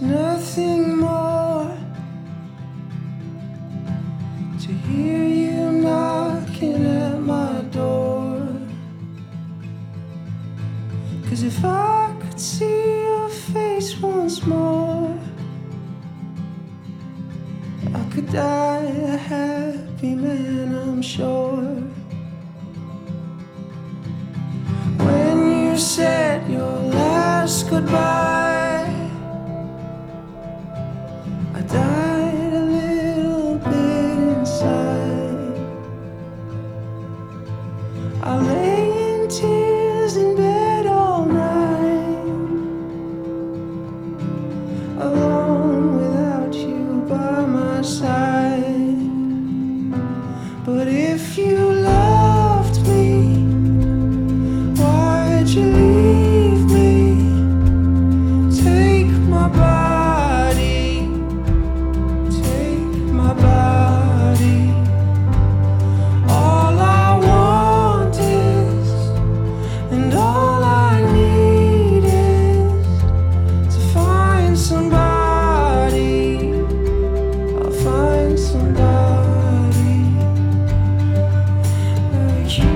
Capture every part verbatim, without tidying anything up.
nothing more to hear you knocking at my door. 'Cause if I could see your face once more, I could die a happy man, I'm sure. When you said your last goodbye, I died a little bit inside. I lay in tears in bed all night, alone without you by my side. But if you loved me, why'd you leave me? Take my body, take my body. All I want is, and all I need is to find somebody. I'll find somebody like you.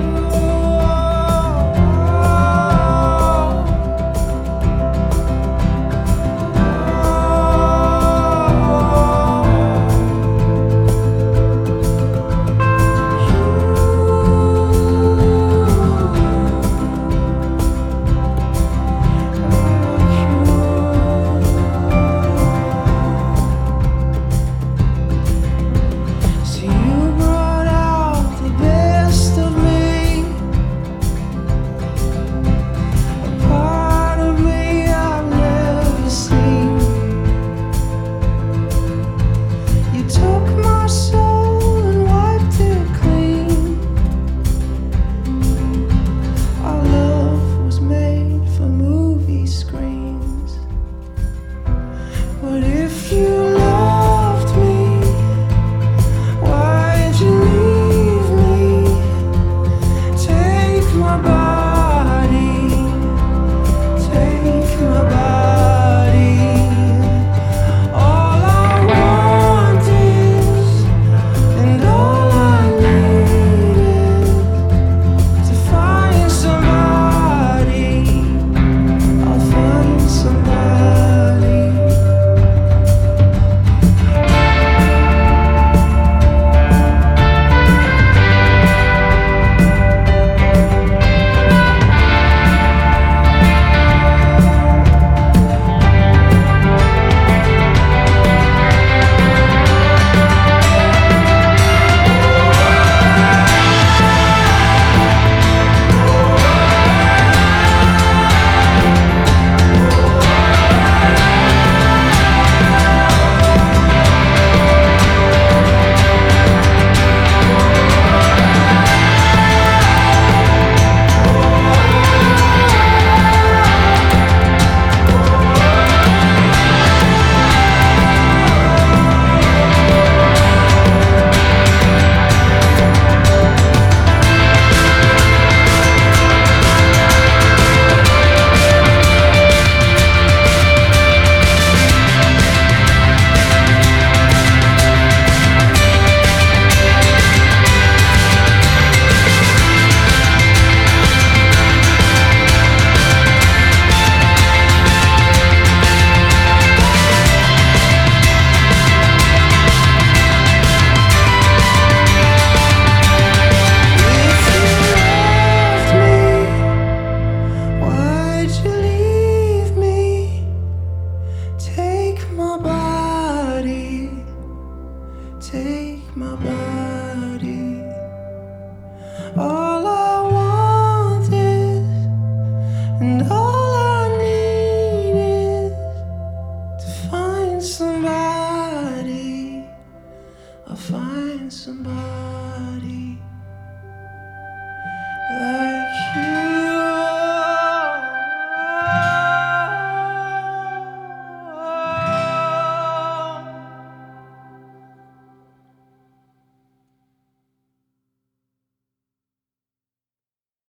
But if you loved me, why'd you leave me? Take my body, take my body. All I want is, and all I need is to find somebody. I'll find somebody. Take my body. All I want is, and all I need is to find somebody. I'll find somebody.